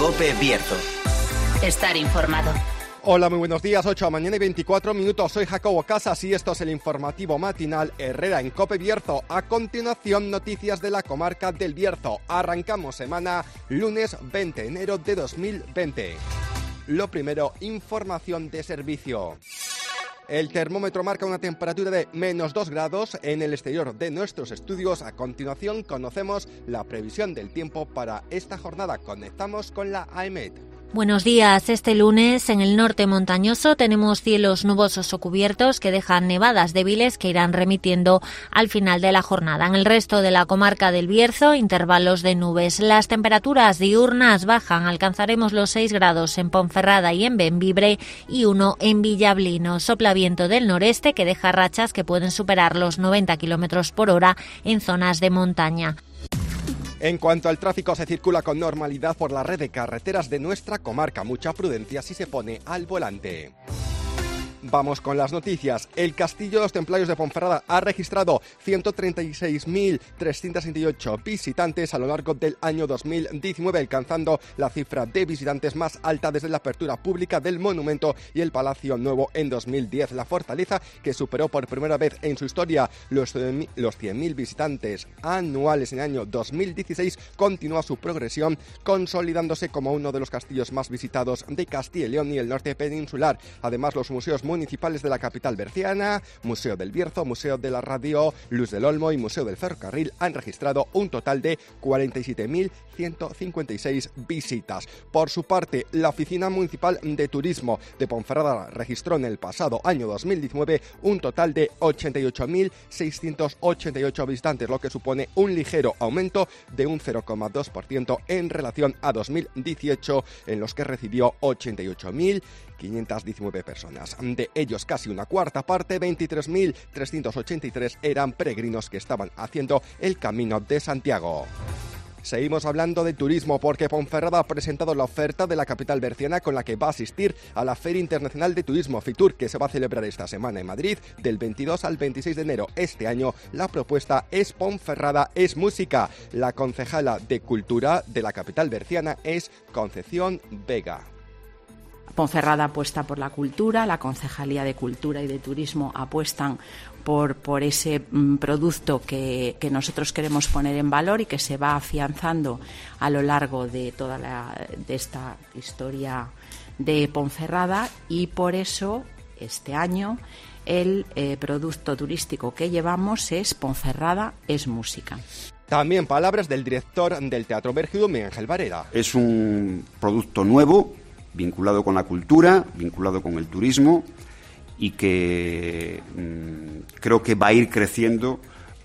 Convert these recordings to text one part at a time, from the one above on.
COPE Bierzo. Estar informado. Hola, muy buenos días, 8 de la mañana y 24 minutos. Soy Jacobo Casas y esto es el informativo matinal Herrera en COPE Bierzo. A continuación, noticias de la comarca del Bierzo. Arrancamos semana, lunes 20 de enero de 2020. Lo primero, información de servicio. El termómetro marca una temperatura de menos 2 grados en el exterior de nuestros estudios. A continuación, conocemos la previsión del tiempo para esta jornada. Conectamos con la AEMET. Buenos días. Este lunes en el norte montañoso tenemos cielos nubosos o cubiertos que dejan nevadas débiles que irán remitiendo al final de la jornada. En el resto de la comarca del Bierzo, intervalos de nubes. Las temperaturas diurnas bajan. Alcanzaremos los 6 grados en Ponferrada y en Bembibre y 1 en Villablino. Sopla viento del noreste que deja rachas que pueden superar los 90 km por hora en zonas de montaña. En cuanto al tráfico, se circula con normalidad por la red de carreteras de nuestra comarca. Mucha prudencia si se pone al volante. Vamos con las noticias. El Castillo de los Templarios de Ponferrada ha registrado 136.368 visitantes a lo largo del año 2019, alcanzando la cifra de visitantes más alta desde la apertura pública del monumento y el Palacio Nuevo en 2010. La fortaleza, que superó por primera vez en su historia los 100.000 visitantes anuales en el año 2016, continúa su progresión, consolidándose como uno de los castillos más visitados de Castilla y León y el norte peninsular. Además, los museos municipales de la capital berciana, Museo del Bierzo, Museo de la Radio, Luz del Olmo y Museo del Ferrocarril han registrado un total de 47.156 visitas. Por su parte, la Oficina Municipal de Turismo de Ponferrada registró en el pasado año 2019 un total de 88.688 visitantes, lo que supone un ligero aumento de un 0,2% en relación a 2018, en los que recibió 88.519 personas. De ellos, casi una cuarta parte, 23.383, eran peregrinos que estaban haciendo el Camino de Santiago. Seguimos hablando de turismo porque Ponferrada ha presentado la oferta de la capital berciana con la que va a asistir a la Feria Internacional de Turismo Fitur, que se va a celebrar esta semana en Madrid del 22 al 26 de enero. Este año la propuesta es Ponferrada es música. La concejala de Cultura de la capital berciana es Concepción Vega. Ponferrada apuesta por la cultura, la Concejalía de Cultura y de Turismo apuestan por ese producto que nosotros queremos poner en valor y que se va afianzando a lo largo de toda de esta historia de Ponferrada, y por eso este año el producto turístico que llevamos es Ponferrada es música. También palabras del director del Teatro Bergido, Miguel Ángel Varela. Es un producto nuevo, vinculado con la cultura, vinculado con el turismo, y que creo que va a ir creciendo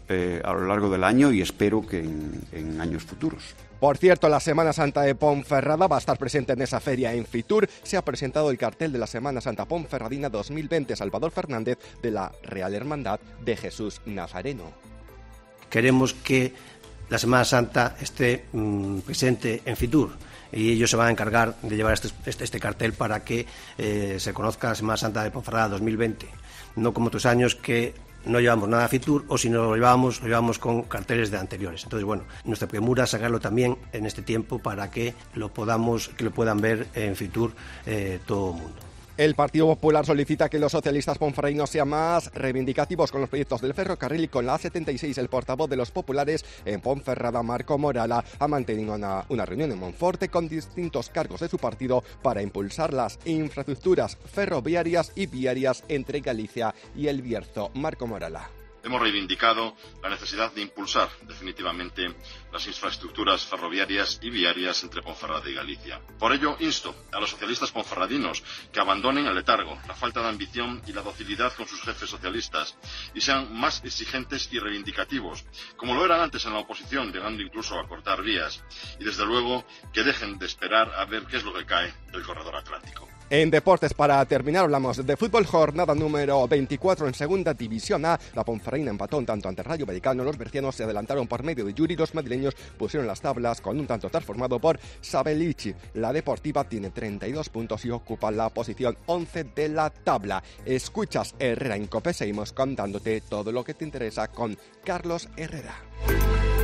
a lo largo del año, y espero que en años futuros. Por cierto, la Semana Santa de Ponferrada va a estar presente en esa feria en Fitur. Se ha presentado el cartel de la Semana Santa Ponferradina 2020, Salvador Fernández, de la Real Hermandad de Jesús Nazareno. Queremos que la Semana Santa esté presente en Fitur, y ellos se van a encargar de llevar este cartel para que se conozca la Semana Santa de Ponferrada 2020. No como otros años que no llevamos nada a Fitur, o si no lo llevamos con carteles de anteriores. Entonces, bueno, nuestra premura sacarlo también en este tiempo para que lo puedan ver en Fitur todo el mundo. El Partido Popular solicita que los socialistas ponferradinos sean más reivindicativos con los proyectos del ferrocarril, y con la A76 el portavoz de los populares en Ponferrada, Marco Morala, ha mantenido una reunión en Monforte con distintos cargos de su partido para impulsar las infraestructuras ferroviarias y viarias entre Galicia y el Bierzo. Marco Morala. Hemos reivindicado la necesidad de impulsar definitivamente las infraestructuras ferroviarias y viarias entre Ponferrada y Galicia. Por ello, insto a los socialistas ponferradinos que abandonen el letargo, la falta de ambición y la docilidad con sus jefes socialistas, y sean más exigentes y reivindicativos, como lo eran antes en la oposición, llegando incluso a cortar vías. Y desde luego que dejen de esperar a ver qué es lo que cae del corredor atlántico. En deportes, para terminar, hablamos de fútbol. Jornada número 24 en Segunda División A. La Ponferradina empató un tanto ante Rayo Vallecano. Los bercianos se adelantaron por medio de Yuri. Los madrileños pusieron las tablas con un tanto transformado por Sabelici. La Deportiva tiene 32 puntos y ocupa la posición 11 de la tabla. Escuchas Herrera en COPE. Seguimos contándote todo lo que te interesa con Carlos Herrera.